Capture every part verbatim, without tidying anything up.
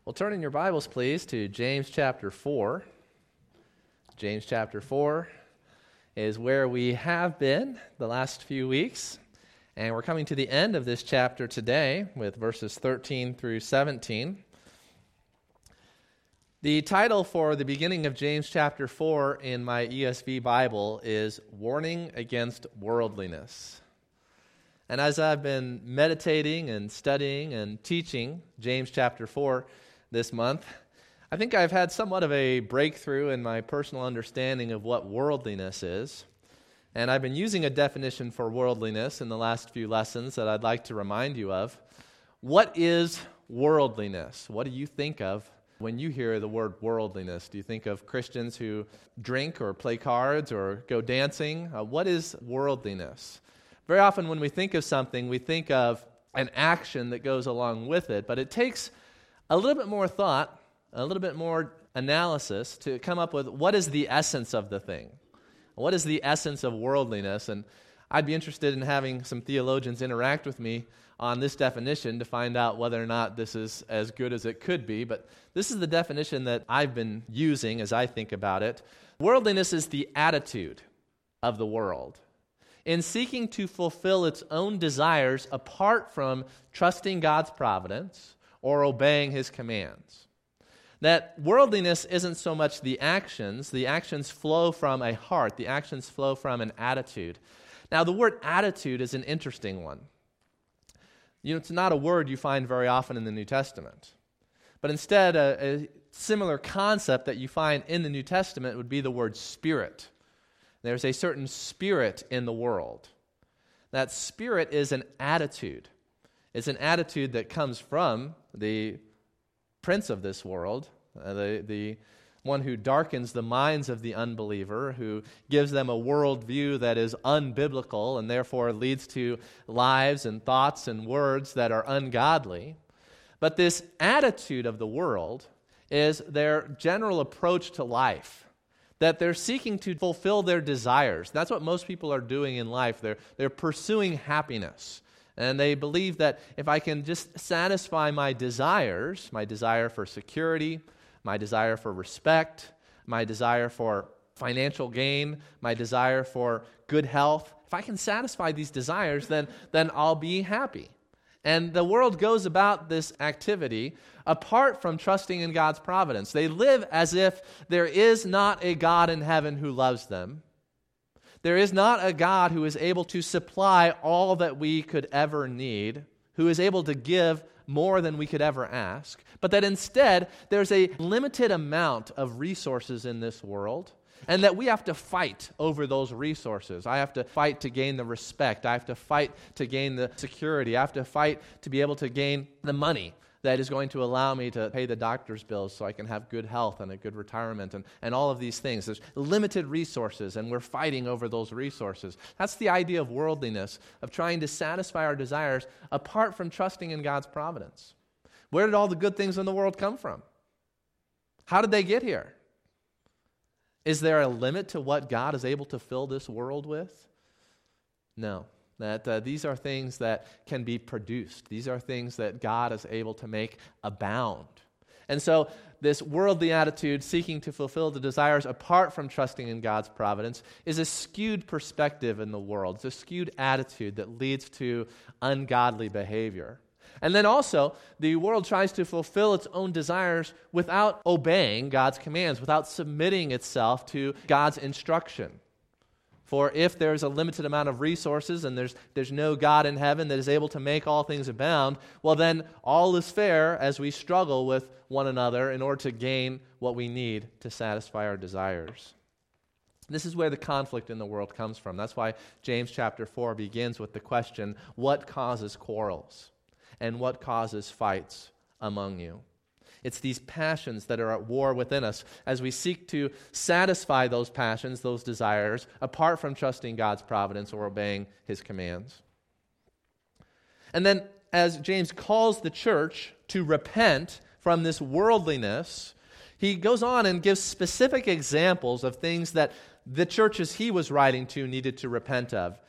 Well, turn in your Bibles, please, to James chapter four. James chapter four is where we have been the last few weeks, and we're coming to the end of this chapter today with verses thirteen through seventeen. The title for the beginning of James chapter four in my E S V Bible is Warning Against Worldliness. And as I've been meditating and studying and teaching James chapter four this month, I think I've had somewhat of a breakthrough in my personal understanding of what worldliness is. And I've been using a definition for worldliness in the last few lessons that I'd like to remind you of. What is worldliness? What do you think of when you hear the word worldliness? Do you think of Christians who drink or play cards or go dancing? Uh, what is worldliness? Very often when we think of something, we think of an action that goes along with it, but it takes a little bit more thought, a little bit more analysis to come up with what is the essence of the thing. What is the essence of worldliness? And I'd be interested in having some theologians interact with me on this definition to find out whether or not this is as good as it could be. But this is the definition that I've been using as I think about it. Worldliness is the attitude of the world in seeking to fulfill its own desires apart from trusting God's providence or obeying His commands. That worldliness isn't so much the actions. The actions flow from a heart. The actions flow from an attitude. Now, the word attitude is an interesting one. You know, it's not a word you find very often in the New Testament. But instead, a, a similar concept that you find in the New Testament would be the word spirit. There's a certain spirit in the world. That spirit is an attitude. It's an attitude that comes from the prince of this world, uh, the, the one who darkens the minds of the unbeliever, who gives them a worldview that is unbiblical and therefore leads to lives and thoughts and words that are ungodly. But this attitude of the world is their general approach to life, that they're seeking to fulfill their desires. That's what most people are doing in life. They're, they're pursuing happiness. And they believe that if I can just satisfy my desires, my desire for security, my desire for respect, my desire for financial gain, my desire for good health, if I can satisfy these desires, then, then I'll be happy. And the world goes about this activity apart from trusting in God's providence. They live as if there is not a God in heaven who loves them. There is not a God who is able to supply all that we could ever need, who is able to give more than we could ever ask, but that instead there's a limited amount of resources in this world, and that we have to fight over those resources. I have to fight to gain the respect. I have to fight to gain the security. I have to fight to be able to gain the money that is going to allow me to pay the doctor's bills so I can have good health and a good retirement and, and all of these things. There's limited resources, and we're fighting over those resources. That's the idea of worldliness, of trying to satisfy our desires apart from trusting in God's providence. Where did all the good things in the world come from? How did they get here? Is there a limit to what God is able to fill this world with? No. That uh, these are things that can be produced. These are things that God is able to make abound. And so this worldly attitude, seeking to fulfill the desires apart from trusting in God's providence, is a skewed perspective in the world. It's a skewed attitude that leads to ungodly behavior. And then also, the world tries to fulfill its own desires without obeying God's commands, without submitting itself to God's instruction. For if there's a limited amount of resources and there's there's no God in heaven that is able to make all things abound, well then all is fair as we struggle with one another in order to gain what we need to satisfy our desires. This is where the conflict in the world comes from. That's why James chapter four begins with the question, what causes quarrels and what causes fights among you? It's these passions that are at war within us as we seek to satisfy those passions, those desires, apart from trusting God's providence or obeying His commands. And then as James calls the church to repent from this worldliness, he goes on and gives specific examples of things that the churches he was writing to needed to repent of.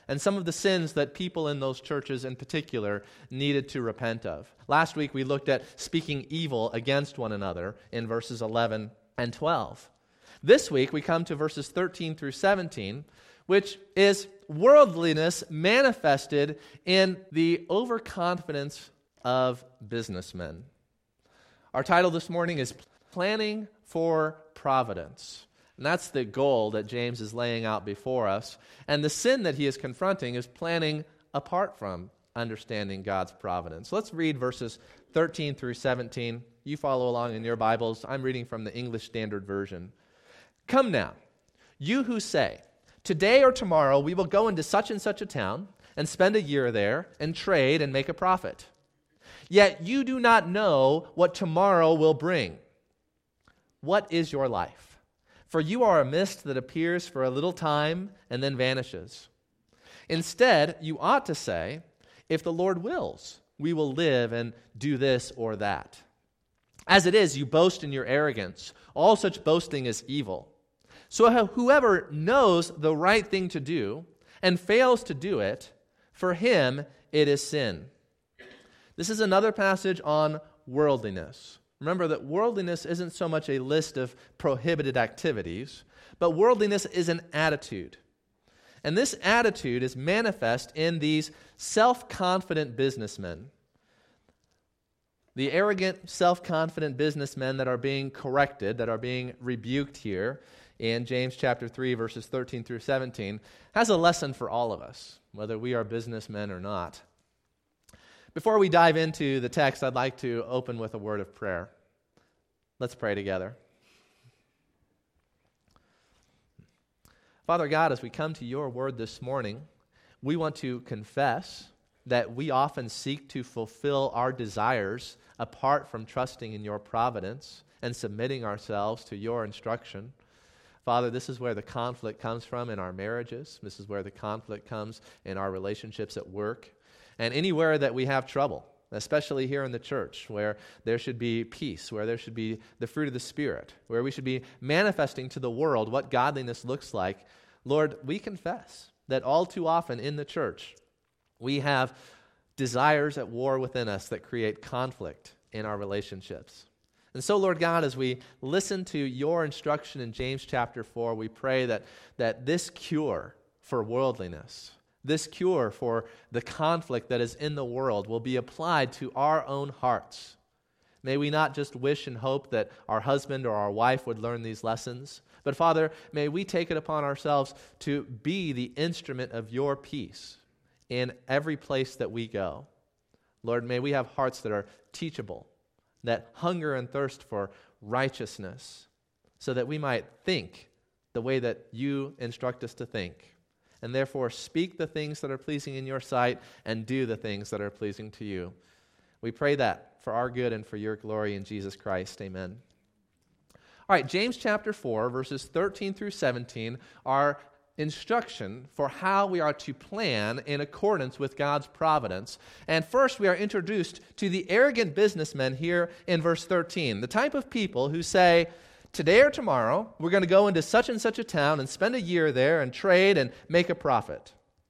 and some of the sins that people in those churches in particular needed to repent of. Last week we looked at speaking evil against one another in verses eleven and twelve. This week we come to verses thirteen through seventeen, which is worldliness manifested in the overconfidence of businessmen. Our title this morning is Planning for Providence. And that's the goal that James is laying out before us. And the sin that he is confronting is planning apart from understanding God's providence. Let's read verses thirteen through seventeen. You follow along in your Bibles. I'm reading from the English Standard Version. Come now, you who say, today or tomorrow we will go into such and such a town and spend a year there and trade and make a profit. Yet you do not know what tomorrow will bring. What is your life? For you are a mist that appears for a little time and then vanishes. Instead, you ought to say, if the Lord wills, we will live and do this or that. As it is, you boast in your arrogance. All such boasting is evil. So whoever knows the right thing to do and fails to do it, for him it is sin. This is another passage on worldliness. Remember that worldliness isn't so much a list of prohibited activities, but worldliness is an attitude. And this attitude is manifest in these self-confident businessmen. The arrogant, self-confident businessmen that are being corrected, that are being rebuked here in James chapter three, verses thirteen through seventeen, has a lesson for all of us, whether we are businessmen or not. Before we dive into the text, I'd like to open with a word of prayer. Let's pray together. Father God, as we come to your word this morning, we want to confess that we often seek to fulfill our desires apart from trusting in your providence and submitting ourselves to your instruction. Father, this is where the conflict comes from in our marriages. This is where the conflict comes in our relationships at work. And anywhere that we have trouble, especially here in the church, where there should be peace, where there should be the fruit of the Spirit, where we should be manifesting to the world what godliness looks like, Lord, we confess that all too often in the church, we have desires at war within us that create conflict in our relationships. And so, Lord God, as we listen to your instruction in James chapter four, we pray that, that this cure for worldliness, this cure for the conflict that is in the world will be applied to our own hearts. May we not just wish and hope that our husband or our wife would learn these lessons, but Father, may we take it upon ourselves to be the instrument of your peace in every place that we go. Lord, may we have hearts that are teachable, that hunger and thirst for righteousness, so that we might think the way that you instruct us to think. And therefore speak the things that are pleasing in your sight and do the things that are pleasing to you. We pray that for our good and for your glory in Jesus Christ. Amen. All right, James chapter four, verses thirteen through seventeen are instruction for how we are to plan in accordance with God's providence. And first we are introduced to the arrogant businessmen here in verse thirteen, the type of people who say, today or tomorrow, we're going to go into such and such a town and spend a year there and trade and make a profit.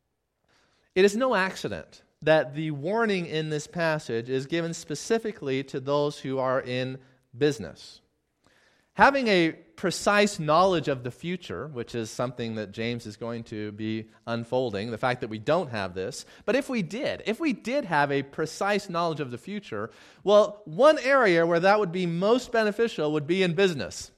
It is no accident that the warning in this passage is given specifically to those who are in business. Having a precise knowledge of the future, which is something that James is going to be unfolding, the fact that we don't have this, but if we did, if we did have a precise knowledge of the future, well, one area where that would be most beneficial would be in business.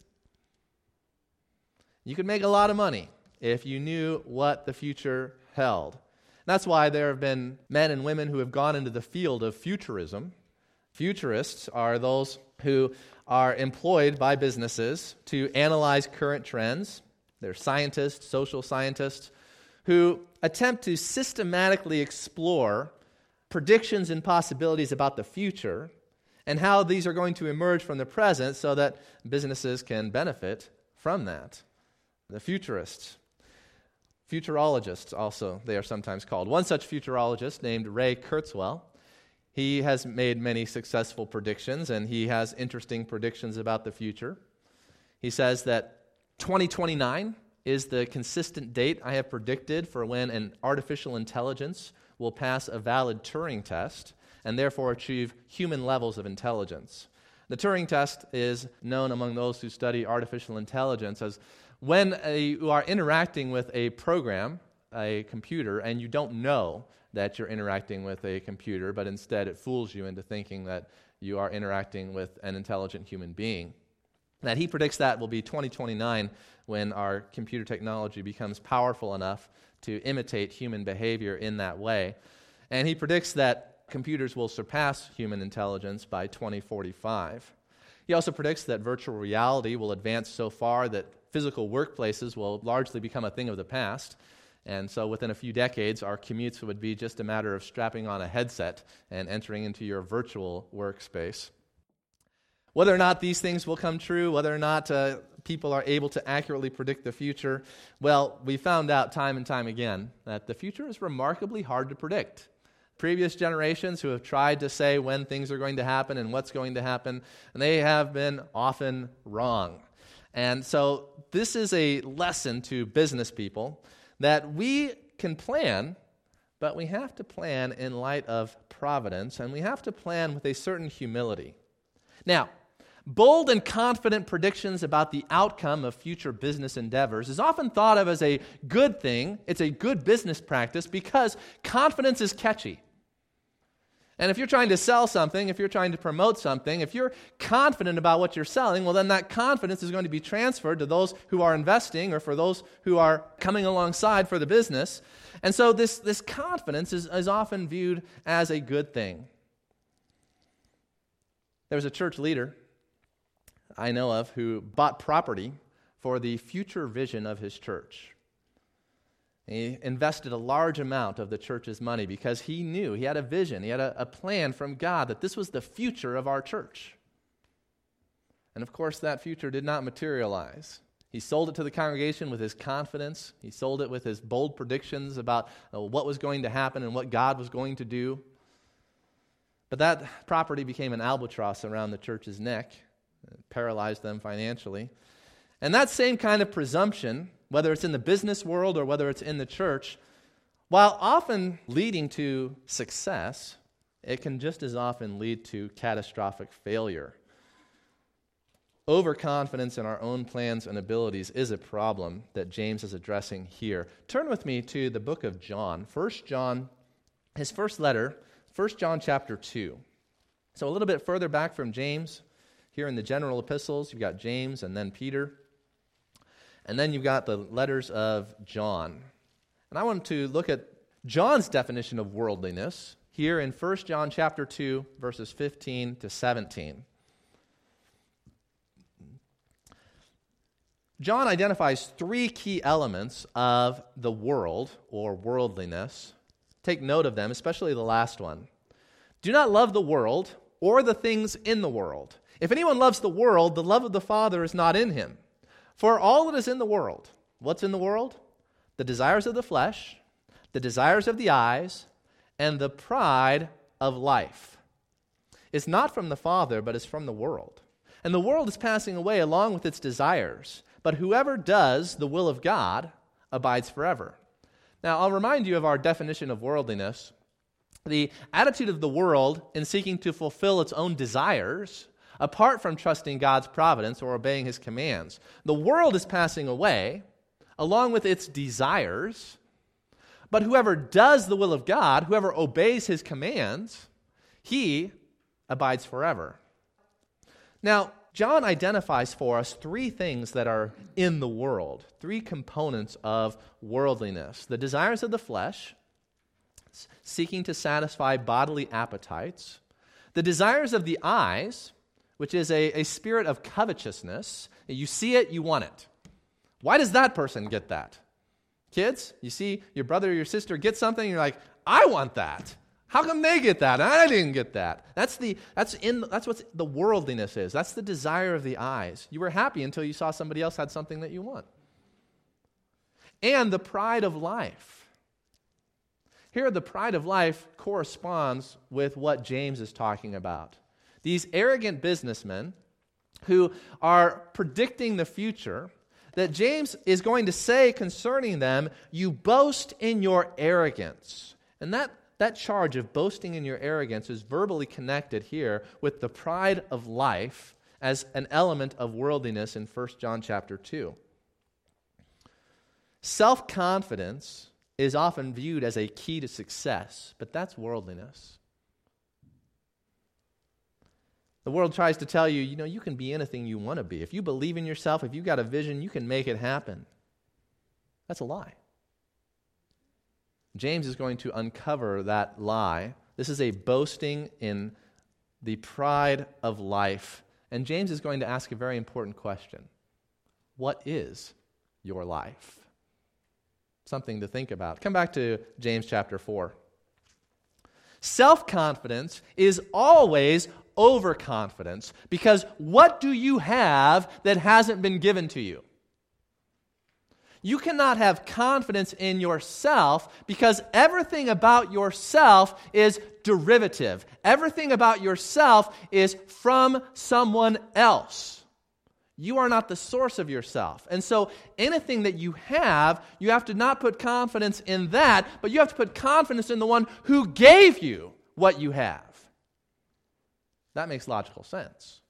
You could make a lot of money if you knew what the future held. That's why there have been men and women who have gone into the field of futurism. Futurists are those who are employed by businesses to analyze current trends. They're scientists, social scientists, who attempt to systematically explore predictions and possibilities about the future and how these are going to emerge from the present so that businesses can benefit from that. The futurists. Futurologists also, they are sometimes called. One such futurologist named Ray Kurzweil, he has made many successful predictions, and he has interesting predictions about the future. He says that twenty twenty-nine is the consistent date I have predicted for when an artificial intelligence will pass a valid Turing test and therefore achieve human levels of intelligence. The Turing test is known among those who study artificial intelligence as when a, you are interacting with a program, a computer, and you don't know that you're interacting with a computer, but instead it fools you into thinking that you are interacting with an intelligent human being. That he predicts that will be twenty twenty-nine when our computer technology becomes powerful enough to imitate human behavior in that way. And he predicts that computers will surpass human intelligence by twenty forty-five. He also predicts that virtual reality will advance so far that physical workplaces will largely become a thing of the past. And so within a few decades, our commutes would be just a matter of strapping on a headset and entering into your virtual workspace. Whether or not these things will come true, whether or not uh, people are able to accurately predict the future, well, we found out time and time again that the future is remarkably hard to predict. Previous generations who have tried to say when things are going to happen and what's going to happen, and they have been often wrong. And so this is a lesson to business people that we can plan, but we have to plan in light of providence, and we have to plan with a certain humility. Now, bold and confident predictions about the outcome of future business endeavors is often thought of as a good thing. It's a good business practice because confidence is catchy. And if you're trying to sell something, if you're trying to promote something, if you're confident about what you're selling, well, then that confidence is going to be transferred to those who are investing or for those who are coming alongside for the business. And so this, this confidence is, is often viewed as a good thing. There was a church leader I know of who bought property for the future vision of his church. He invested a large amount of the church's money because he knew, he had a vision, he had a, a plan from God that this was the future of our church. And of course, that future did not materialize. He sold it to the congregation with his confidence. He sold it with his bold predictions about uh, what was going to happen and what God was going to do. But that property became an albatross around the church's neck. It paralyzed them financially. And that same kind of presumption, whether it's in the business world or whether it's in the church, while often leading to success, it can just as often lead to catastrophic failure. Overconfidence in our own plans and abilities is a problem that James is addressing here. Turn with me to the book of John, First John, his first letter, First John chapter two. So a little bit further back from James, here in the general epistles, you've got James and then Peter. And then you've got the letters of John. And I want to look at John's definition of worldliness here in First John chapter two, verses fifteen to seventeen. John identifies three key elements of the world or worldliness. Take note of them, especially the last one. Do not love the world or the things in the world. If anyone loves the world, the love of the Father is not in him. For all that is in the world, what's in the world? The desires of the flesh, the desires of the eyes, and the pride of life. It's not from the Father, but it's from the world. And the world is passing away along with its desires. But whoever does the will of God abides forever. Now, I'll remind you of our definition of worldliness. The attitude of the world in seeking to fulfill its own desires apart from trusting God's providence or obeying His commands. The world is passing away, along with its desires, but whoever does the will of God, whoever obeys His commands, he abides forever. Now, John identifies for us three things that are in the world, three components of worldliness. The desires of the flesh, seeking to satisfy bodily appetites. The desires of the eyes, which is a, a spirit of covetousness. You see it, you want it. Why does that person get that? Kids, you see your brother or your sister get something, and you're like, I want that. How come they get that and I didn't get that? That's the that's in that's what the worldliness is. That's the desire of the eyes. You were happy until you saw somebody else had something that you want. And the pride of life. Here, the pride of life corresponds with what James is talking about. These arrogant businessmen who are predicting the future, that James is going to say concerning them, you boast in your arrogance. And that, that charge of boasting in your arrogance is verbally connected here with the pride of life as an element of worldliness in First John chapter two. Self-confidence is often viewed as a key to success, but that's worldliness. The world tries to tell you, you know, you can be anything you want to be. If you believe in yourself, if you've got a vision, you can make it happen. That's a lie. James is going to uncover that lie. This is a boasting in the pride of life. And James is going to ask a very important question. What is your life? Something to think about. Come back to James chapter four. Self-confidence is always overconfidence, because what do you have that hasn't been given to you? You cannot have confidence in yourself because everything about yourself is derivative. Everything about yourself is from someone else. You are not the source of yourself. And so anything that you have, you have to not put confidence in that, but you have to put confidence in the one who gave you what you have. That makes logical sense.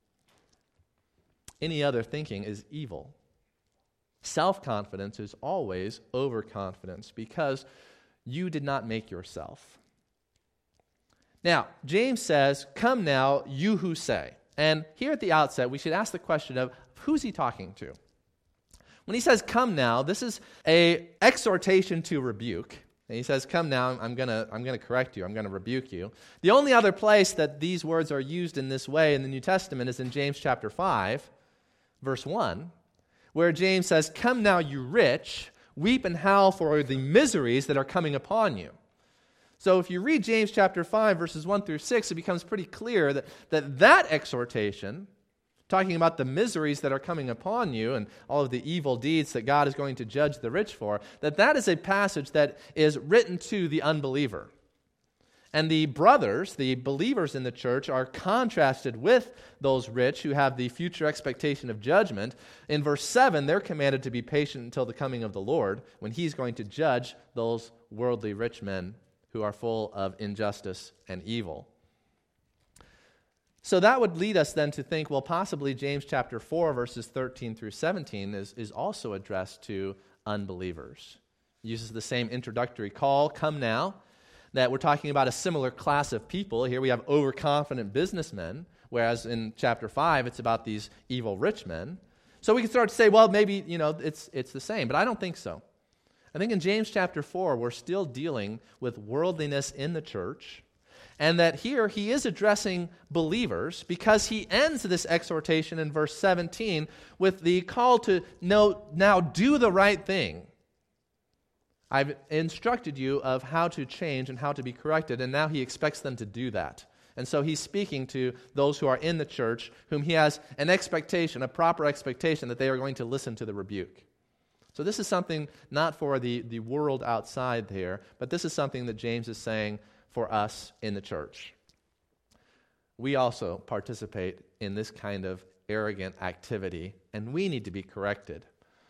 Any other thinking is evil. Self-confidence is always overconfidence because you did not make yourself. Now, James says, come now, you who say. And here at the outset, we should ask the question of, who's he talking to? When he says, come now, this is an exhortation to rebuke. And he says, come now, I'm going to I'm going to correct you, I'm going to rebuke you. The only other place that these words are used in this way in the New Testament is in James chapter five, verse one, where James says, come now, you rich, weep and howl for the miseries that are coming upon you. So if you read James chapter five, verses one through six, it becomes pretty clear that that, that exhortation, talking about the miseries that are coming upon you and all of the evil deeds that God is going to judge the rich for, that that is a passage that is written to the unbeliever. And the brothers, the believers in the church, are contrasted with those rich who have the future expectation of judgment. In verse seven, they're commanded to be patient until the coming of the Lord, when He's going to judge those worldly rich men who are full of injustice and evil. So that would lead us then to think, well, possibly James chapter four, verses thirteen through seventeen is, is also addressed to unbelievers. It uses the same introductory call, come now, that we're talking about a similar class of people. Here we have overconfident businessmen, whereas in chapter five, it's about these evil rich men. So we can start to say, well, maybe, you know, it's it's the same, but I don't think so. I think in James chapter four, we're still dealing with worldliness in the church, and that here he is addressing believers because he ends this exhortation in verse seventeen with the call to know, now do the right thing. I've instructed you of how to change and how to be corrected, and now he expects them to do that. And so he's speaking to those who are in the church, whom he has an expectation, a proper expectation that they are going to listen to the rebuke. So this is something not for the, the world outside there, but this is something that James is saying for us in the church. We also participate in this kind of arrogant activity, and we need to be corrected.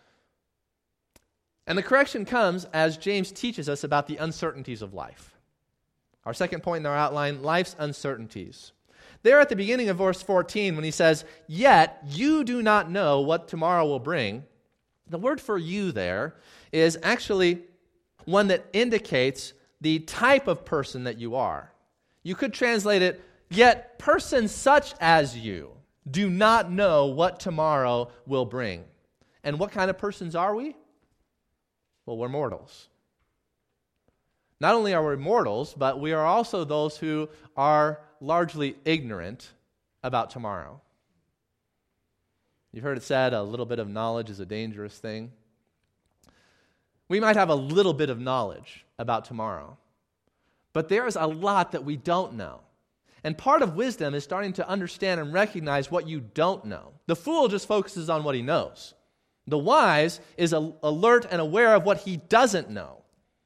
And the correction comes as James teaches us about the uncertainties of life. Our second point in our outline, life's uncertainties. There at the beginning of verse fourteen, when he says, yet you do not know what tomorrow will bring, the word for you there is actually one that indicates the type of person that you are. You could translate it, yet persons such as you do not know what tomorrow will bring. And what kind of persons are we? Well, we're mortals. Not only are we mortals, but we are also those who are largely ignorant about tomorrow. You've heard it said, a little bit of knowledge is a dangerous thing. We might have a little bit of knowledge about tomorrow, but there is a lot that we don't know. And part of wisdom is starting to understand and recognize what you don't know. The fool just focuses on what he knows. The wise is alert and aware of what he doesn't know.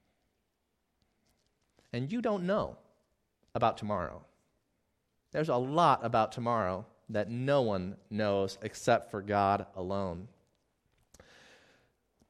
And you don't know about tomorrow. There's a lot about tomorrow that no one knows except for God alone.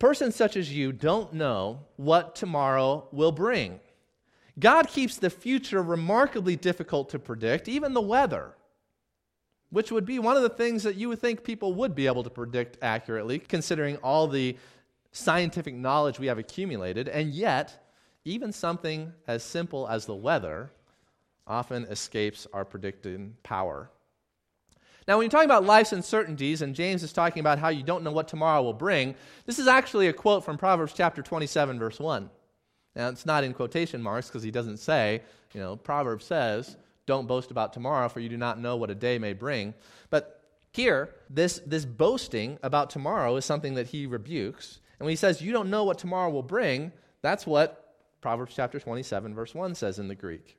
Persons such as you don't know what tomorrow will bring. God keeps the future remarkably difficult to predict, even the weather, which would be one of the things that you would think people would be able to predict accurately, considering all the scientific knowledge we have accumulated. And yet, even something as simple as the weather often escapes our predicting power. Now, when you're talking about life's uncertainties, and James is talking about how you don't know what tomorrow will bring, this is actually a quote from Proverbs chapter twenty-seven, verse one. Now, it's not in quotation marks because he doesn't say, you know, Proverbs says, don't boast about tomorrow, for you do not know what a day may bring. But here, this, this boasting about tomorrow is something that he rebukes. And when he says, you don't know what tomorrow will bring, that's what Proverbs chapter twenty-seven, verse one says in the Greek.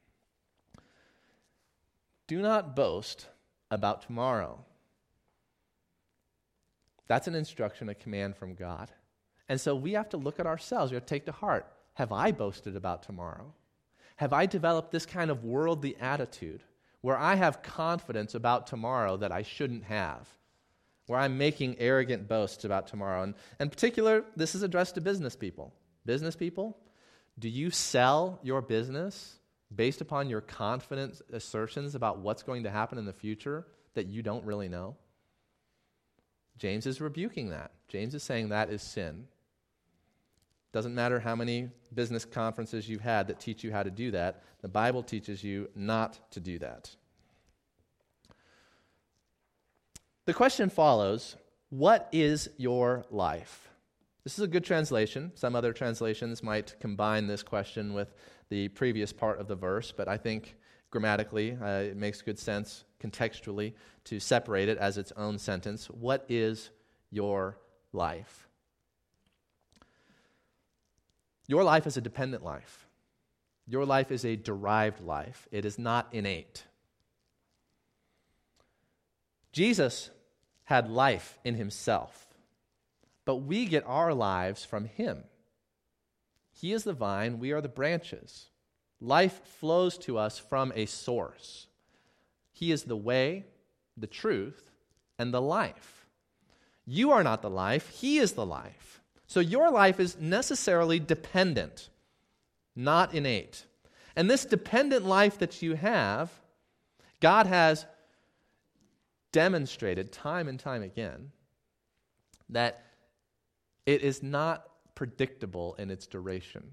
Do not boast about tomorrow. That's an instruction, a command from God. And so we have to look at ourselves. We have to take to heart, have I boasted about tomorrow? Have I developed this kind of worldly attitude where I have confidence about tomorrow that I shouldn't have, where I'm making arrogant boasts about tomorrow? And in particular, this is addressed to business people. Business people, do you sell your business based upon your confident assertions about what's going to happen in the future that you don't really know? James is rebuking that. James is saying that is sin. Doesn't matter how many business conferences you've had that teach you how to do that. The Bible teaches you not to do that. The question follows, what is your life? This is a good translation. Some other translations might combine this question with the previous part of the verse, but I think grammatically uh, it makes good sense contextually to separate it as its own sentence. What is your life? Your life is a dependent life. Your life is a derived life. It is not innate. Jesus had life in himself, but we get our lives from him. He is the vine, we are the branches. Life flows to us from a source. He is the way, the truth, and the life. You are not the life, he is the life. So your life is necessarily dependent, not innate. And this dependent life that you have, God has demonstrated time and time again that it is not predictable in its duration.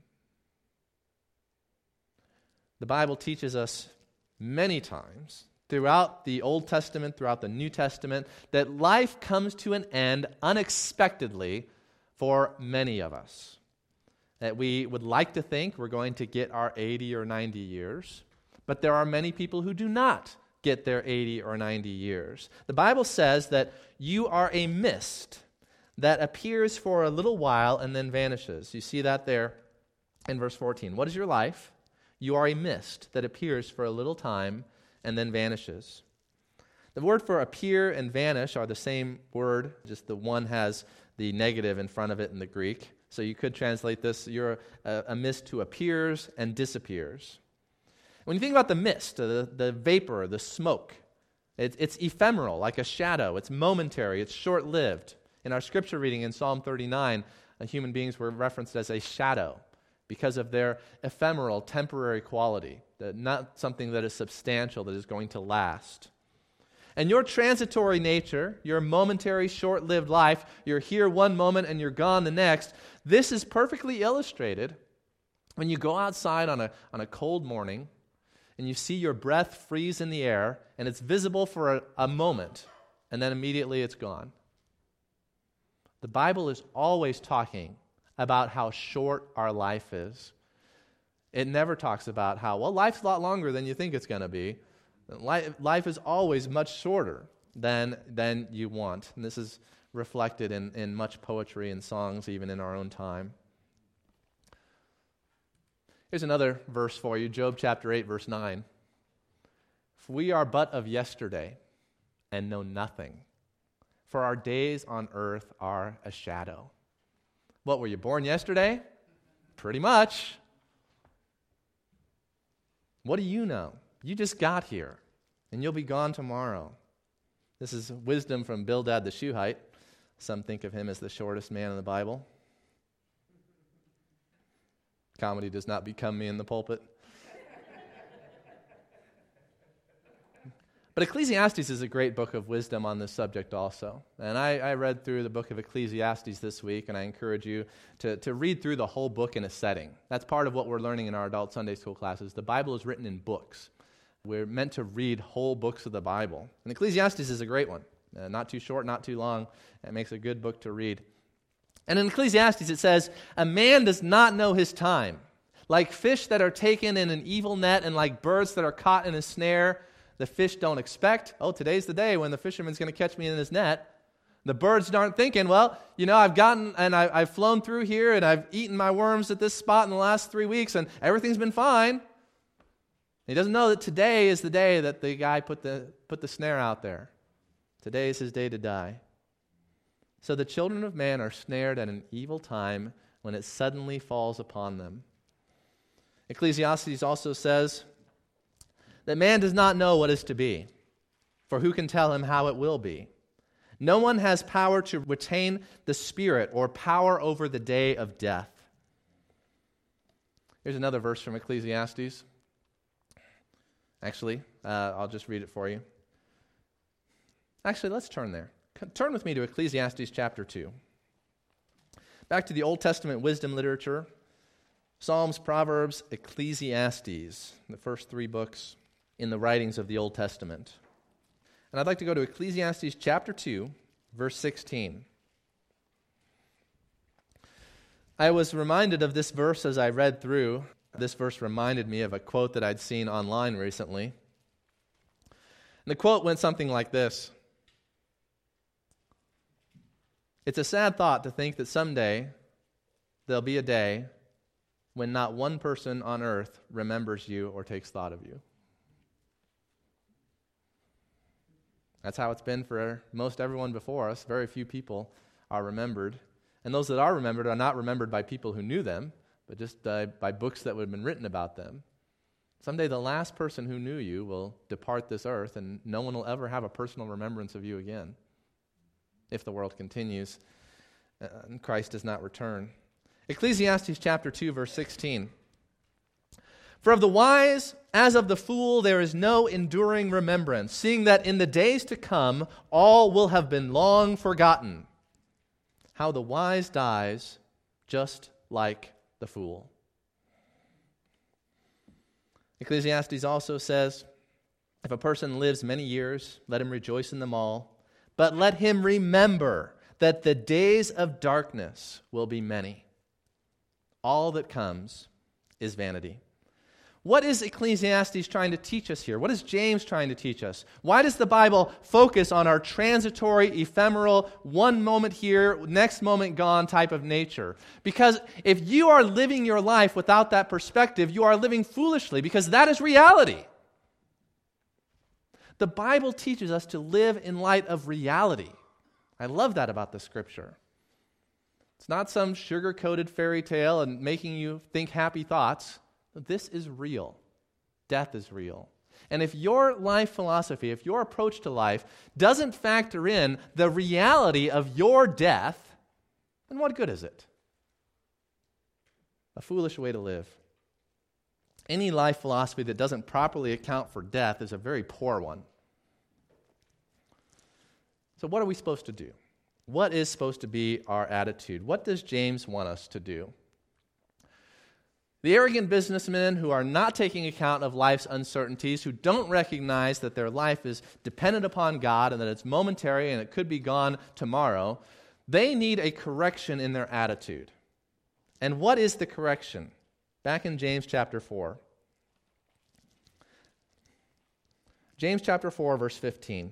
The Bible teaches us many times throughout the Old Testament, throughout the New Testament, that life comes to an end unexpectedly for many of us. That we would like to think we're going to get our eighty or ninety years, but there are many people who do not get their eighty or ninety years. The Bible says that you are a mist that appears for a little while and then vanishes. You see that there in verse fourteen. What is your life? You are a mist that appears for a little time and then vanishes. The word for appear and vanish are the same word, just the one has the negative in front of it in the Greek. So you could translate this, you're a, a mist who appears and disappears. When you think about the mist, the, the vapor, the smoke, it, it's ephemeral, like a shadow. It's momentary, it's short-lived. In our scripture reading in Psalm thirty-nine, uh, human beings were referenced as a shadow because of their ephemeral, temporary quality, that not something that is substantial, that is going to last. And your transitory nature, your momentary, short-lived life, you're here one moment and you're gone the next, this is perfectly illustrated when you go outside on a, on a cold morning and you see your breath freeze in the air and it's visible for a, a moment and then immediately it's gone. The Bible is always talking about how short our life is. It never talks about how, well, life's a lot longer than you think it's going to be. Life, life is always much shorter than, than you want. And this is reflected in, in much poetry and songs, even in our own time. Here's another verse for you, Job chapter eight, verse nine. For we are but of yesterday and know nothing, for our days on earth are a shadow. What, were you born yesterday? Pretty much. What do you know? You just got here, and you'll be gone tomorrow. This is wisdom from Bildad the Shuhite. Some think of him as the shortest man in the Bible. Comedy does not become me in the pulpit. But Ecclesiastes is a great book of wisdom on this subject also. And I, I read through the book of Ecclesiastes this week, and I encourage you to, to read through the whole book in a setting. That's part of what we're learning in our adult Sunday school classes. The Bible is written in books. We're meant to read whole books of the Bible. And Ecclesiastes is a great one. Uh, not too short, not too long. It makes a good book to read. And in Ecclesiastes it says, "A man does not know his time. Like fish that are taken in an evil net and like birds that are caught in a snare, the fish don't expect, oh, today's the day when the fisherman's going to catch me in his net. The birds aren't thinking, well, you know, I've gotten and I, I've flown through here and I've eaten my worms at this spot in the last three weeks and everything's been fine. He doesn't know that today is the day that the guy put the put the snare out there. Today is his day to die. So the children of man are snared at an evil time when it suddenly falls upon them." Ecclesiastes also says that man does not know what is to be, for who can tell him how it will be? No one has power to retain the spirit or power over the day of death. Here's another verse from Ecclesiastes. Actually, uh, I'll just read it for you. Actually, let's turn there. Turn with me to Ecclesiastes chapter two. Back to the Old Testament wisdom literature. Psalms, Proverbs, Ecclesiastes, the first three books in the writings of the Old Testament. And I'd like to go to Ecclesiastes chapter two, verse sixteen. I was reminded of this verse as I read through. This verse reminded me of a quote that I'd seen online recently. And the quote went something like this: "It's a sad thought to think that someday there'll be a day when not one person on earth remembers you or takes thought of you." That's how it's been for most everyone before us. Very few people are remembered. And those that are remembered are not remembered by people who knew them, but just uh, by books that would have been written about them. Someday the last person who knew you will depart this earth, and no one will ever have a personal remembrance of you again, if the world continues uh, and Christ does not return. Ecclesiastes chapter two, verse sixteen. "For of the wise as of the fool there is no enduring remembrance, seeing that in the days to come all will have been long forgotten. How the wise dies just like the fool." Ecclesiastes also says, "If a person lives many years, let him rejoice in them all, but let him remember that the days of darkness will be many. All that comes is vanity." What is Ecclesiastes trying to teach us here? What is James trying to teach us? Why does the Bible focus on our transitory, ephemeral, one moment here, next moment gone type of nature? Because if you are living your life without that perspective, you are living foolishly, because that is reality. The Bible teaches us to live in light of reality. I love that about the Scripture. It's not some sugar-coated fairy tale and making you think happy thoughts. This is real. Death is real. And if your life philosophy, if your approach to life doesn't factor in the reality of your death, then what good is it? A foolish way to live. Any life philosophy that doesn't properly account for death is a very poor one. So what are we supposed to do? What is supposed to be our attitude? What does James want us to do? The arrogant businessmen who are not taking account of life's uncertainties, who don't recognize that their life is dependent upon God and that it's momentary and it could be gone tomorrow, they need a correction in their attitude. And what is the correction? Back in James chapter four. James chapter four, verse fifteen.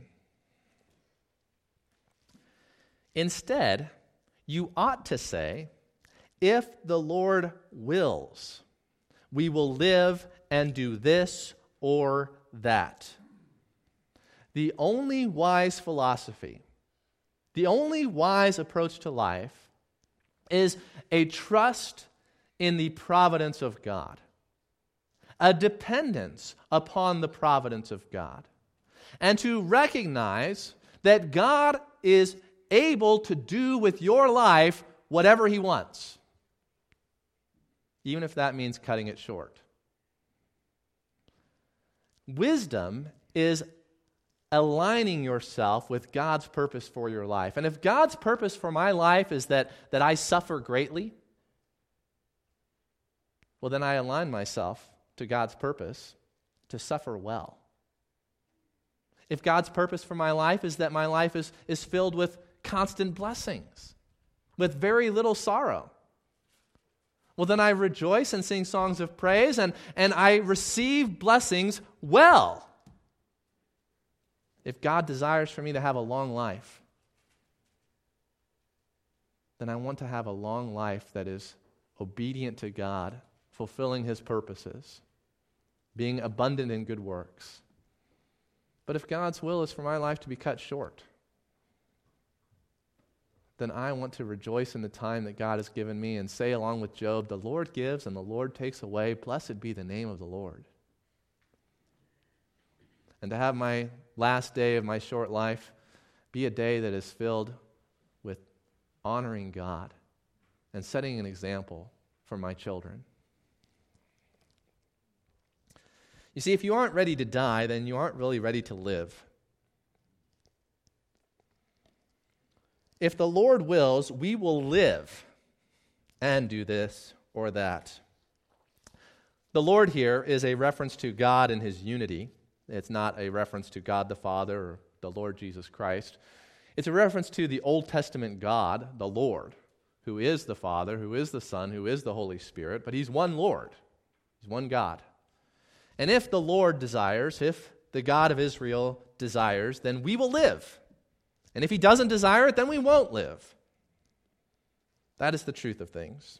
"Instead, you ought to say, if the Lord wills, we will live and do this or that." The only wise philosophy, the only wise approach to life is a trust in the providence of God, a dependence upon the providence of God, and to recognize that God is able to do with your life whatever he wants, even if that means cutting it short. Wisdom is aligning yourself with God's purpose for your life. And if God's purpose for my life is that, that I suffer greatly, well, then I align myself to God's purpose to suffer well. If God's purpose for my life is that my life is, is filled with constant blessings, with very little sorrow, well, then I rejoice and sing songs of praise, and, and I receive blessings well. If God desires for me to have a long life, then I want to have a long life that is obedient to God, fulfilling his purposes, being abundant in good works. But if God's will is for my life to be cut short, then I want to rejoice in the time that God has given me and say along with Job, the Lord gives and the Lord takes away. Blessed be the name of the Lord. And to have my last day of my short life be a day that is filled with honoring God and setting an example for my children. You see, if you aren't ready to die, then you aren't really ready to live. If the Lord wills, we will live and do this or that. The Lord here is a reference to God and his unity. It's not a reference to God the Father or the Lord Jesus Christ. It's a reference to the Old Testament God, the Lord, who is the Father, who is the Son, who is the Holy Spirit, but he's one Lord. He's one God. And if the Lord desires, if the God of Israel desires, then we will live. And if he doesn't desire it, then we won't live. That is the truth of things.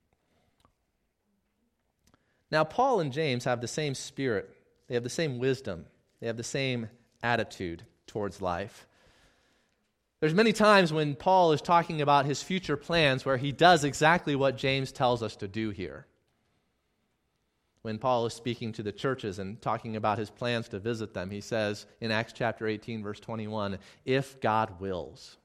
Now, Paul and James have the same spirit. They have the same wisdom. They have the same attitude towards life. There's many times when Paul is talking about his future plans where he does exactly what James tells us to do here. When Paul is speaking to the churches and talking about his plans to visit them, he says in Acts chapter eighteen, verse twenty-one, if God wills.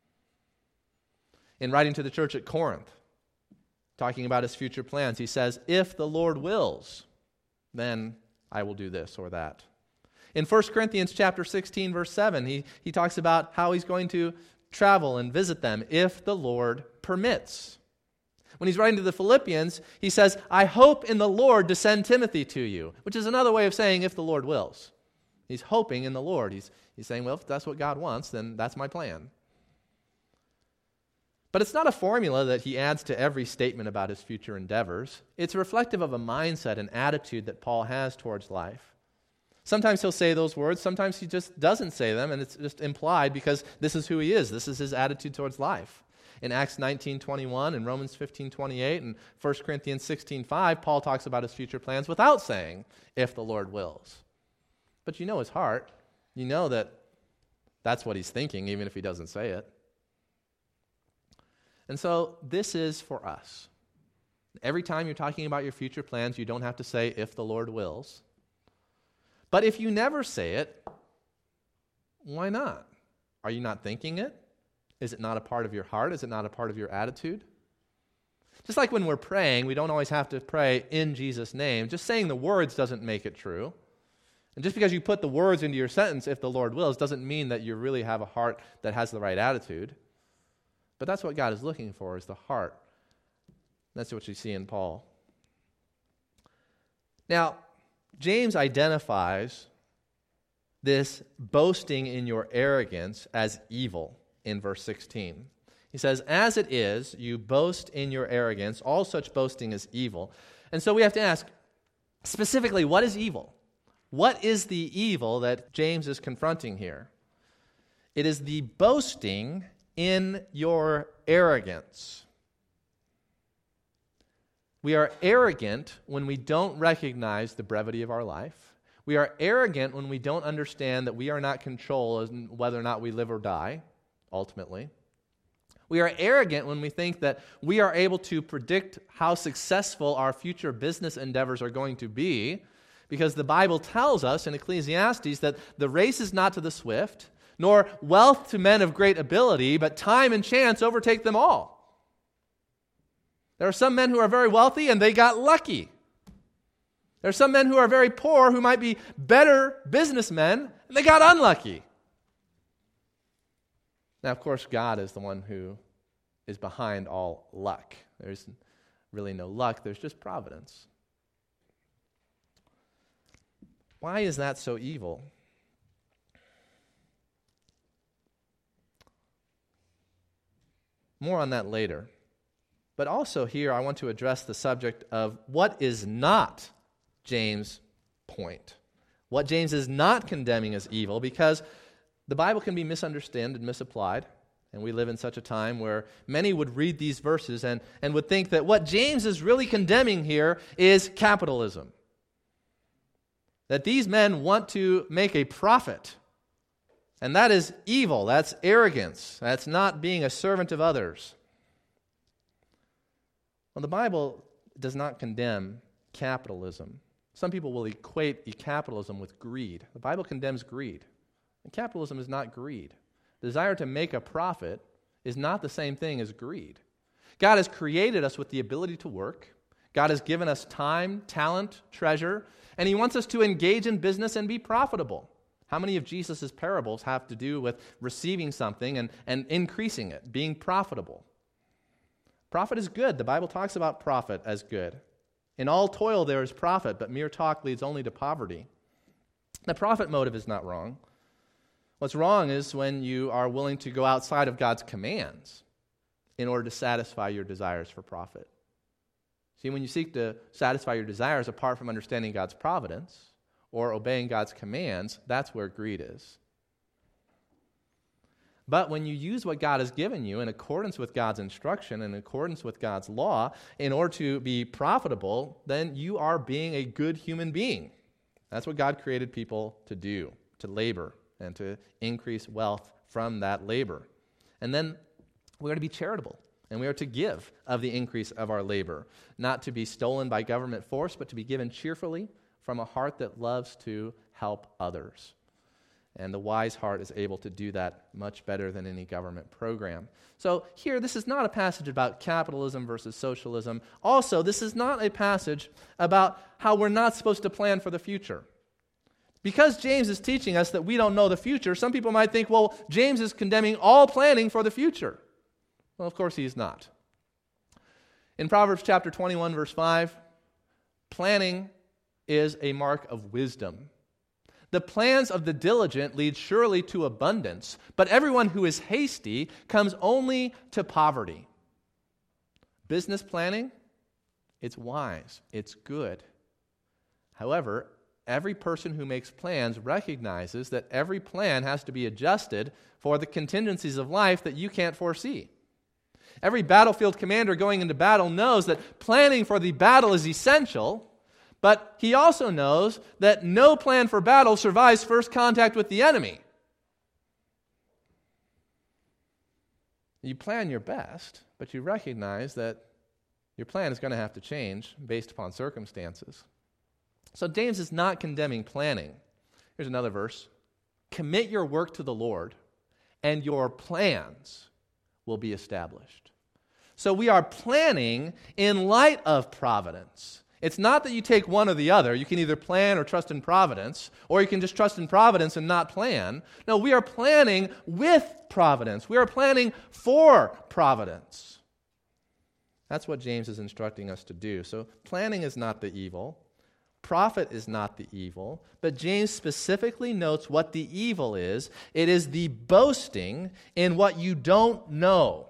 In writing to the church at Corinth, talking about his future plans, he says, if the Lord wills, then I will do this or that. In First Corinthians chapter sixteen, verse seven, he, he talks about how he's going to travel and visit them if the Lord permits. When he's writing to the Philippians, he says, I hope in the Lord to send Timothy to you, which is another way of saying if the Lord wills. He's hoping in the Lord. He's, he's saying, well, if that's what God wants, then that's my plan. But it's not a formula that he adds to every statement about his future endeavors. It's reflective of a mindset and attitude that Paul has towards life. Sometimes he'll say those words, sometimes he just doesn't say them, and it's just implied because this is who he is. This is his attitude towards life. In Acts nineteen twenty-one and Romans fifteen twenty-eight and First Corinthians sixteen five, Paul talks about his future plans without saying, if the Lord wills. But you know his heart. You know that that's what he's thinking, even if he doesn't say it. And so this is for us. Every time you're talking about your future plans, you don't have to say, if the Lord wills. But if you never say it, why not? Are you not thinking it? Is it not a part of your heart? Is it not a part of your attitude? Just like when we're praying, we don't always have to pray in Jesus' name. Just saying the words doesn't make it true. And just because you put the words into your sentence, if the Lord wills, doesn't mean that you really have a heart that has the right attitude. But that's what God is looking for, is the heart. That's what you see in Paul. Now, James identifies this boasting in your arrogance as evil. In verse sixteen. He says, as it is, you boast in your arrogance. All such boasting is evil. And so we have to ask, specifically, what is evil? What is the evil that James is confronting here? It is the boasting in your arrogance. We are arrogant when we don't recognize the brevity of our life. We are arrogant when we don't understand that we are not control in whether or not we live or die. Ultimately. We are arrogant when we think that we are able to predict how successful our future business endeavors are going to be, because the Bible tells us in Ecclesiastes that the race is not to the swift, nor wealth to men of great ability, but time and chance overtake them all. There are some men who are very wealthy and they got lucky. There are some men who are very poor who might be better businessmen and they got unlucky. Now, of course, God is the one who is behind all luck. There's really no luck, there's just providence. Why is that so evil? More on that later. But also here I want to address the subject of what is not James' point. What James is not condemning as evil, because the Bible can be misunderstood and misapplied, and we live in such a time where many would read these verses and, and would think that what James is really condemning here is capitalism. That these men want to make a profit. And that is evil. That's arrogance. That's not being a servant of others. Well, the Bible does not condemn capitalism. Some people will equate capitalism with greed. The Bible condemns greed. And capitalism is not greed. The desire to make a profit is not the same thing as greed. God has created us with the ability to work. God has given us time, talent, treasure, and He wants us to engage in business and be profitable. How many of Jesus' parables have to do with receiving something and, and increasing it, being profitable? Profit is good. The Bible talks about profit as good. In all toil there is profit, but mere talk leads only to poverty. The profit motive is not wrong. What's wrong is when you are willing to go outside of God's commands in order to satisfy your desires for profit. See, when you seek to satisfy your desires apart from understanding God's providence or obeying God's commands, that's where greed is. But when you use what God has given you in accordance with God's instruction, in accordance with God's law, in order to be profitable, then you are being a good human being. That's what God created people to do, to labor and to increase wealth from that labor. And then we're going to be charitable. And we are to give of the increase of our labor, not to be stolen by government force, but to be given cheerfully from a heart that loves to help others. And the wise heart is able to do that much better than any government program. So here, this is not a passage about capitalism versus socialism. Also, this is not a passage about how we're not supposed to plan for the future. Because James is teaching us that we don't know the future, some people might think, well, James is condemning all planning for the future. Well, of course he's not. In Proverbs chapter twenty-one, verse five, planning is a mark of wisdom. The plans of the diligent lead surely to abundance, but everyone who is hasty comes only to poverty. Business planning, it's wise, it's good. However, every person who makes plans recognizes that every plan has to be adjusted for the contingencies of life that you can't foresee. Every battlefield commander going into battle knows that planning for the battle is essential, but he also knows that no plan for battle survives first contact with the enemy. You plan your best, but you recognize that your plan is going to have to change based upon circumstances. So James is not condemning planning. Here's another verse. Commit your work to the Lord, and your plans will be established. So we are planning in light of providence. It's not that you take one or the other. You can either plan or trust in providence, or you can just trust in providence and not plan. No, we are planning with providence. We are planning for providence. That's what James is instructing us to do. So planning is not the evil. Profit is not the evil, but James specifically notes what the evil is. It is the boasting in what you don't know,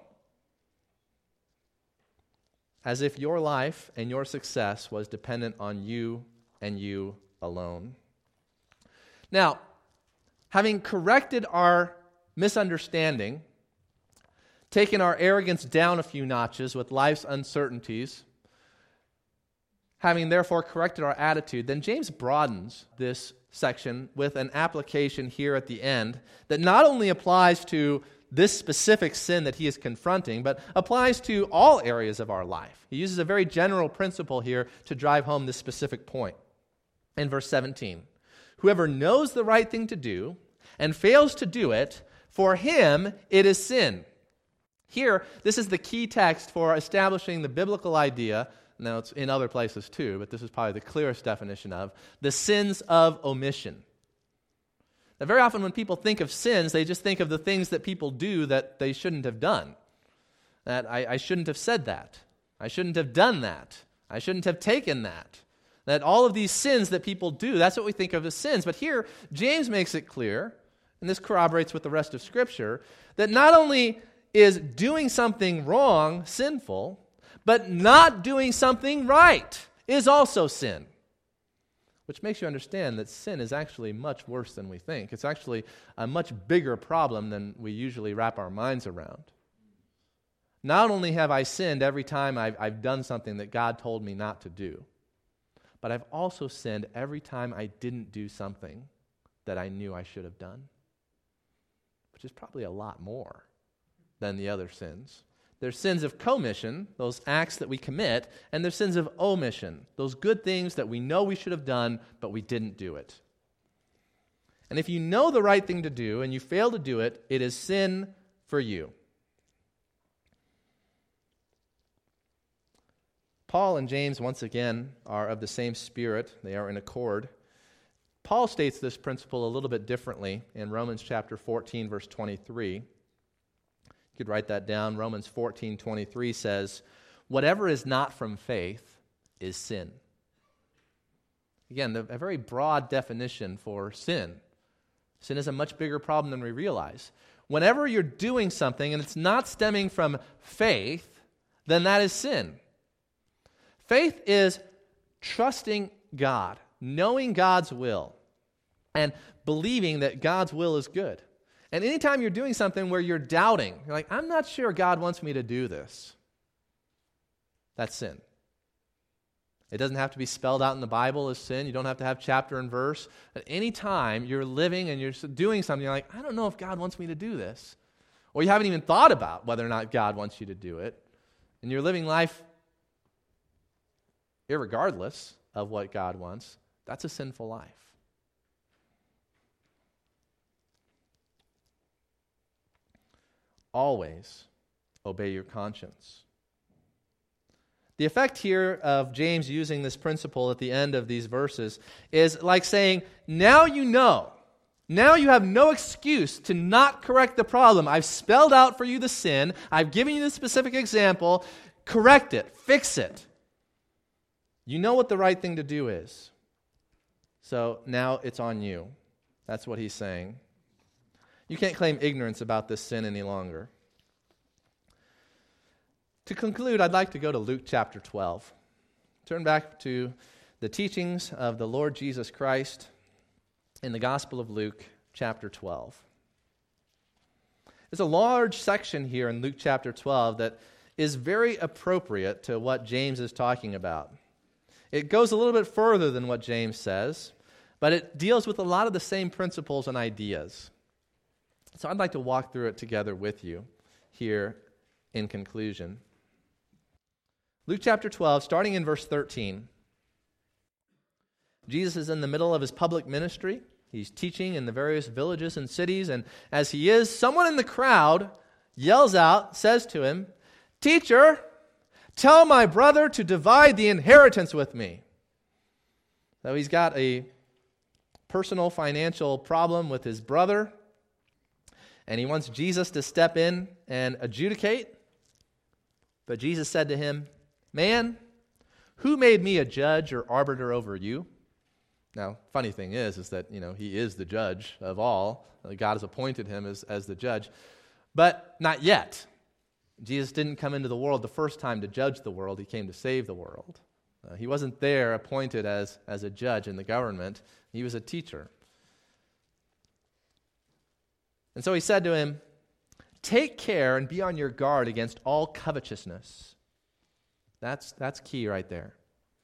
as if your life and your success was dependent on you and you alone. Now, having corrected our misunderstanding, taken our arrogance down a few notches with life's uncertainties, having therefore corrected our attitude, then James broadens this section with an application here at the end that not only applies to this specific sin that he is confronting, but applies to all areas of our life. He uses a very general principle here to drive home this specific point. In verse seventeen, whoever knows the right thing to do and fails to do it For him, it is sin. Here, this is the key text for establishing the biblical idea. Now, it's in other places too, but this is probably the clearest definition of the sins of omission. Now, very often when people think of sins, they just think of the things that people do that they shouldn't have done. That I, I shouldn't have said that. I shouldn't have done that. I shouldn't have taken that. That all of these sins that people do, that's what we think of as sins. But here, James makes it clear, and this corroborates with the rest of Scripture, that not only is doing something wrong sinful, but not doing something right is also sin. Which makes you understand that sin is actually much worse than we think. It's actually a much bigger problem than we usually wrap our minds around. Not only have I sinned every time I've, I've done something that God told me not to do, but I've also sinned every time I didn't do something that I knew I should have done, which is probably a lot more than the other sins. There's sins of commission, those acts that we commit, and there's sins of omission, those good things that we know we should have done, but we didn't do it. And if you know the right thing to do and you fail to do it, it is sin for you. Paul and James, once again, are of the same spirit. They are in accord. Paul states this principle a little bit differently in Romans chapter fourteen, verse twenty-three. You could write that down. Romans fourteen twenty-three says, "Whatever is not from faith is sin." Again, a very broad definition for sin. Sin is a much bigger problem than we realize. Whenever you're doing something and it's not stemming from faith, then that is sin. Faith is trusting God, knowing God's will, and believing that God's will is good. And anytime you're doing something where you're doubting, you're like, I'm not sure God wants me to do this, that's sin. It doesn't have to be spelled out in the Bible as sin. You don't have to have chapter and verse. At any time you're living and you're doing something, you're like, I don't know if God wants me to do this. Or you haven't even thought about whether or not God wants you to do it. And you're living life irregardless of what God wants. That's a sinful life. Always obey your conscience. The effect here of James using this principle at the end of these verses is like saying, now you know. Now you have no excuse to not correct the problem. I've spelled out for you the sin. I've given you the specific example. Correct it. Fix it. You know what the right thing to do is. So now it's on you. That's what he's saying. You can't claim ignorance about this sin any longer. To conclude, I'd like to go to Luke chapter twelve. Turn back to the teachings of the Lord Jesus Christ in the Gospel of Luke chapter twelve. There's a large section here in Luke chapter twelve that is very appropriate to what James is talking about. It goes a little bit further than what James says, but it deals with a lot of the same principles and ideas. So I'd like to walk through it together with you here in conclusion. Luke chapter twelve, starting in verse thirteen. Jesus is in the middle of his public ministry. He's teaching in the various villages and cities, and as he is, someone in the crowd yells out, says to him, "Teacher, tell my brother to divide the inheritance with me." So he's got a personal financial problem with his brother, and he wants Jesus to step in and adjudicate. But Jesus said to him, "Man, who made me a judge or arbiter over you?" Now, funny thing is, is that, you know, he is the judge of all. God has appointed him as, as the judge. But not yet. Jesus didn't come into the world the first time to judge the world. He came to save the world. Uh, he wasn't there appointed as, as a judge in the government. He was a teacher. And so he said to him, "Take care and be on your guard against all covetousness." That's, that's key right there.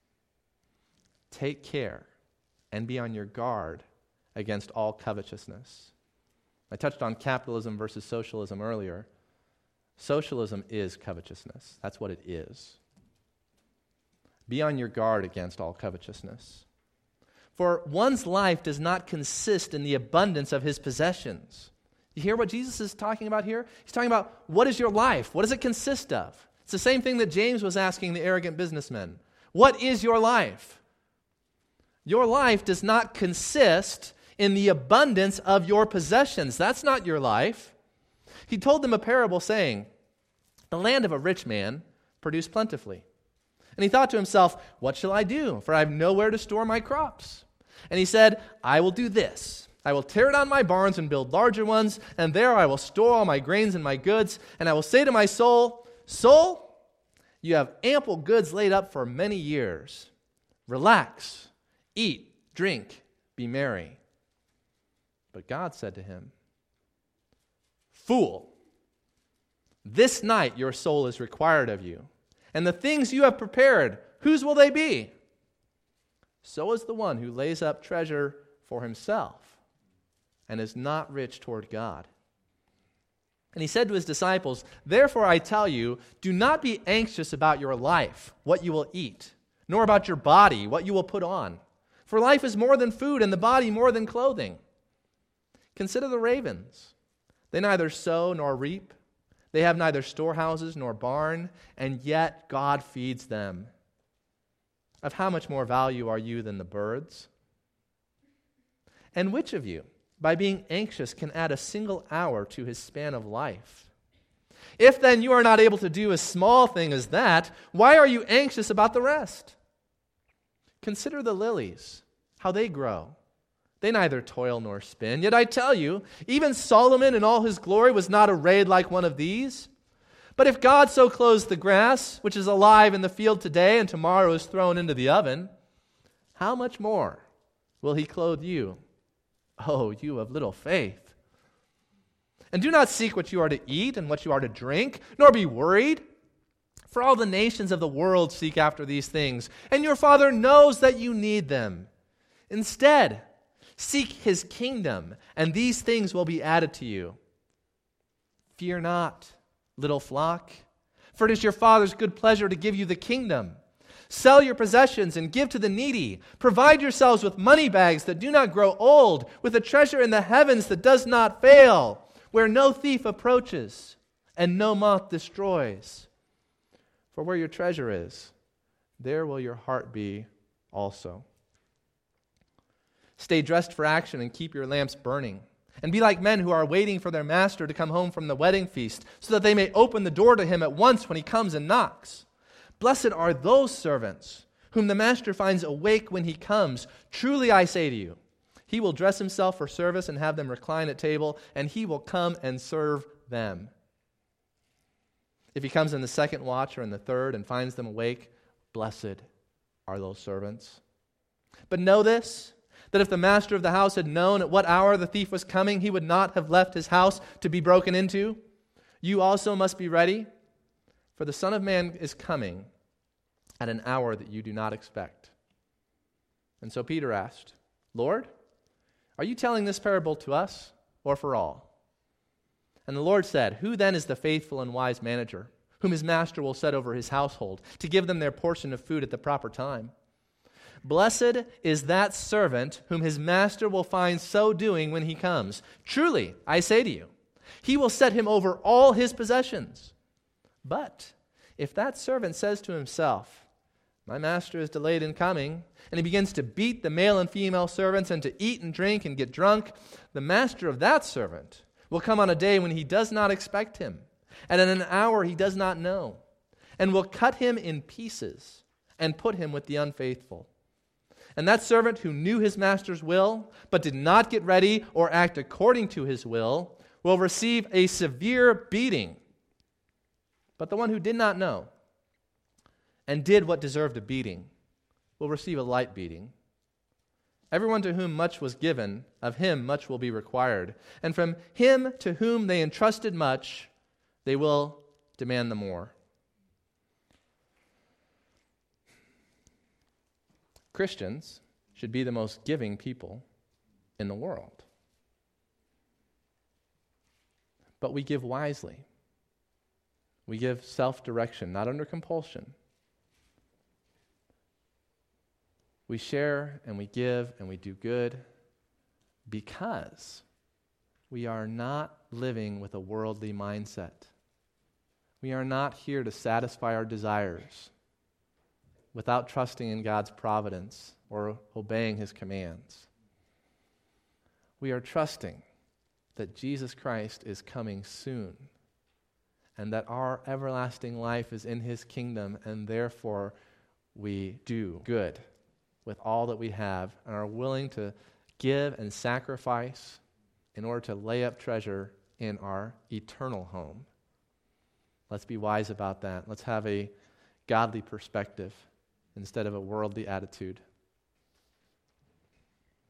Take care and be on your guard against all covetousness. I touched on capitalism versus socialism earlier. Socialism is covetousness. That's what it is. Be on your guard against all covetousness. For one's life does not consist in the abundance of his possessions. You hear what Jesus is talking about here? He's talking about, what is your life? What does it consist of? It's the same thing that James was asking the arrogant businessmen. What is your life? Your life does not consist in the abundance of your possessions. That's not your life. He told them a parable saying, the land of a rich man produced plentifully. And he thought to himself, what shall I do? For I have nowhere to store my crops. And he said, I will do this. I will tear down my barns and build larger ones, and there I will store all my grains and my goods. And I will say to my soul, soul, you have ample goods laid up for many years. Relax, eat, drink, be merry. But God said to him, fool, this night your soul is required of you. And the things you have prepared, whose will they be? So is the one who lays up treasure for himself and is not rich toward God. And he said to his disciples, therefore I tell you, do not be anxious about your life, what you will eat, nor about your body, what you will put on. For life is more than food, and the body more than clothing. Consider the ravens. They neither sow nor reap. They have neither storehouses nor barn, and yet God feeds them. Of how much more value are you than the birds? And which of you, by being anxious, can add a single hour to his span of life? If then you are not able to do a small thing as that, why are you anxious about the rest? Consider the lilies, how they grow. They neither toil nor spin. Yet I tell you, even Solomon in all his glory was not arrayed like one of these. But if God so clothes the grass, which is alive in the field today and tomorrow is thrown into the oven, how much more will he clothe you? Oh, you of little faith. And do not seek what you are to eat and what you are to drink, nor be worried. For all the nations of the world seek after these things, and your Father knows that you need them. Instead, seek his kingdom, and these things will be added to you. Fear not, little flock, for it is your Father's good pleasure to give you the kingdom. Sell your possessions and give to the needy. Provide yourselves with money bags that do not grow old, with a treasure in the heavens that does not fail, where no thief approaches and no moth destroys. For where your treasure is, there will your heart be also. Stay dressed for action and keep your lamps burning. And be like men who are waiting for their master to come home from the wedding feast, so that they may open the door to him at once when he comes and knocks. Blessed are those servants whom the master finds awake when he comes. Truly I say to you, he will dress himself for service and have them recline at table, and he will come and serve them. If he comes in the second watch or in the third and finds them awake, blessed are those servants. But know this, that if the master of the house had known at what hour the thief was coming, he would not have left his house to be broken into. You also must be ready, for the Son of Man is coming at an hour that you do not expect. And so Peter asked, Lord, are you telling this parable to us or for all? And the Lord said, who then is the faithful and wise manager, whom his master will set over his household, to give them their portion of food at the proper time? Blessed is that servant whom his master will find so doing when he comes. Truly, I say to you, he will set him over all his possessions. But if that servant says to himself, my master is delayed in coming, and he begins to beat the male and female servants and to eat and drink and get drunk, the master of that servant will come on a day when he does not expect him, and at an hour he does not know, and will cut him in pieces and put him with the unfaithful. And that servant who knew his master's will, but did not get ready or act according to his will, will receive a severe beating. But the one who did not know and did what deserved a beating will receive a light beating. Everyone to whom much was given, of him much will be required. And from him to whom they entrusted much, they will demand the more. Christians should be the most giving people in the world. But we give wisely. We give self-direction, not under compulsion. We share and we give and we do good because we are not living with a worldly mindset. We are not here to satisfy our desires without trusting in God's providence or obeying His commands. We are trusting that Jesus Christ is coming soon and that our everlasting life is in His kingdom, and therefore we do good with all that we have and are willing to give and sacrifice in order to lay up treasure in our eternal home. Let's be wise about that. Let's have a godly perspective instead of a worldly attitude.